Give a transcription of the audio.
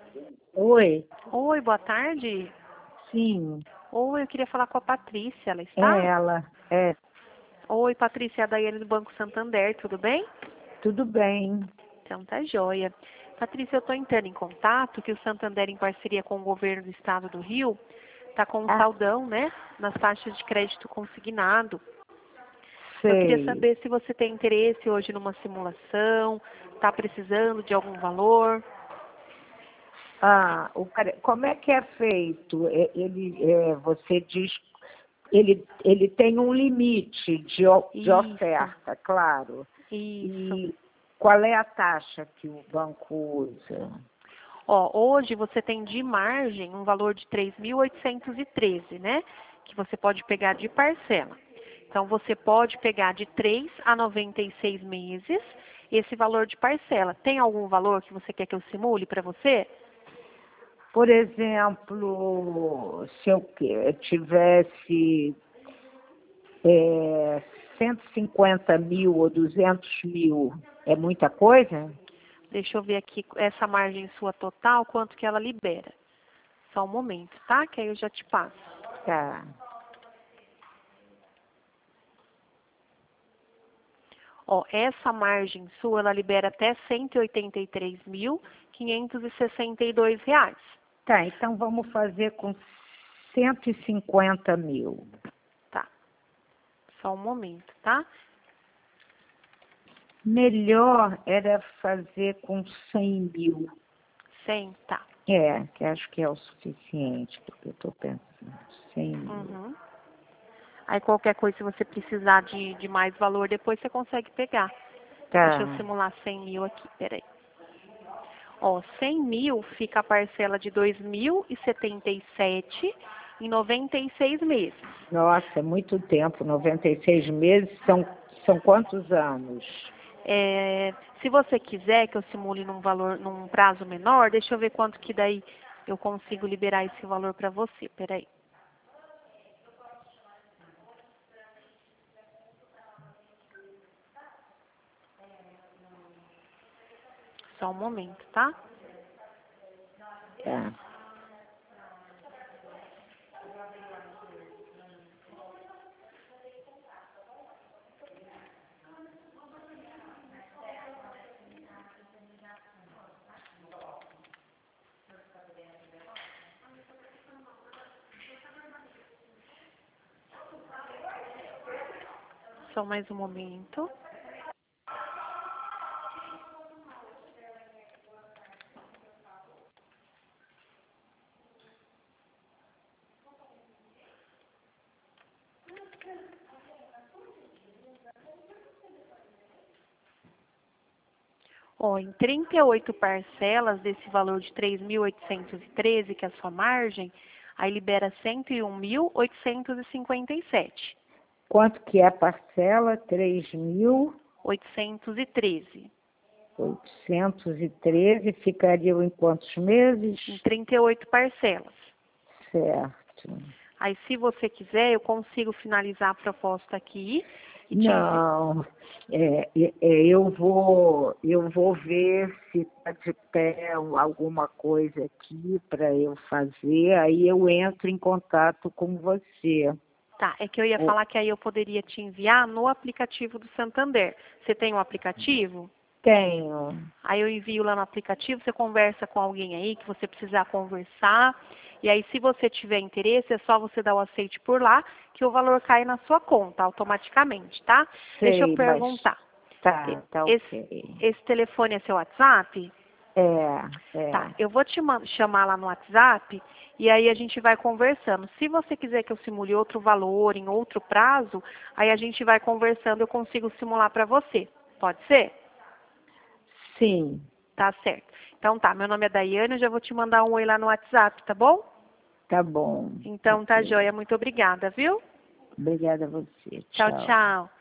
Oi, Oi, boa tarde. sim, Oi, eu queria falar com a Patrícia, ela é está? ela. É, Oi, Patrícia, é a Daiane do Banco Santander, tudo bem? tudo bem. Então tá joia. Patrícia, eu estou entrando em contato que o Santander, em parceria com o governo do estado do Rio, está com um Ah, saldão, né, nas taxas de crédito consignado. Eu queria sei. saber se você tem interesse hoje numa simulação, está precisando de algum valor. Como é que é feito? Você diz, ele tem um limite de Isso, oferta, claro. isso. E qual é a taxa que o banco usa? Ó, hoje você tem de margem um valor de 3.813, né? Que você pode pegar de parcela. Então, você pode pegar de 3 a 96 meses esse valor de parcela. Tem algum valor que você quer que eu simule para você? Por exemplo, se eu tivesse 150 mil ou 200 mil, é muita coisa? Deixa eu ver aqui essa margem sua total, quanto que ela libera. Só um momento, tá? Que aí eu já te passo. Tá. Ó, essa margem sua, ela libera até R$ 183.562. Tá, então vamos fazer com 150 mil. Tá, só um momento, tá? Melhor era fazer com 100 mil. 100, tá. Que acho que é o suficiente, porque eu estou pensando. 100 mil. Uhum. Aí qualquer coisa, se você precisar de mais valor, depois você consegue pegar. Deixa eu Tá. simular 100 mil aqui, peraí. Ó, 100 mil fica a parcela de 2.077 em 96 meses. Nossa, é muito tempo. 96 meses são quantos anos? Se você quiser que eu simule num prazo menor, deixa eu ver quanto que daí eu consigo liberar esse valor para você. Peraí. Só um momento, tá? É. Só mais um momento. Ó, em 38 parcelas desse valor de 3.813, que é a sua margem, aí libera 101.857. Quanto que é a parcela? 813. 3.813. Ficariam em quantos meses? Em 38 parcelas. Certo. Aí, se você quiser, eu consigo finalizar a proposta aqui e te enviar. Não, eu vou ver se está de pé alguma coisa aqui para eu fazer, aí eu entro em contato com você. Tá, é que eu ia O- falar que aí eu poderia te enviar no aplicativo do Santander. Você tem um aplicativo? Tenho. Aí eu envio lá no aplicativo, você conversa com alguém aí que você precisar conversar. E aí, se você tiver interesse, é só você dar o aceite por lá, que o valor cai na sua conta automaticamente, tá? Deixa eu Sei, mas perguntar. tá ok. Esse telefone é seu WhatsApp? Tá, É. eu vou te chamar lá no WhatsApp e aí a gente vai conversando. Se você quiser que eu simule outro valor em outro prazo, aí a gente vai conversando, eu consigo simular para você. Pode ser? Sim, Tá certo. Então tá, meu nome é Daiane, eu já vou te mandar um oi lá no WhatsApp, tá bom? tá bom. Então tá Ok. joia, muito obrigada, viu? Obrigada a você. Tchau, Tchau. tchau.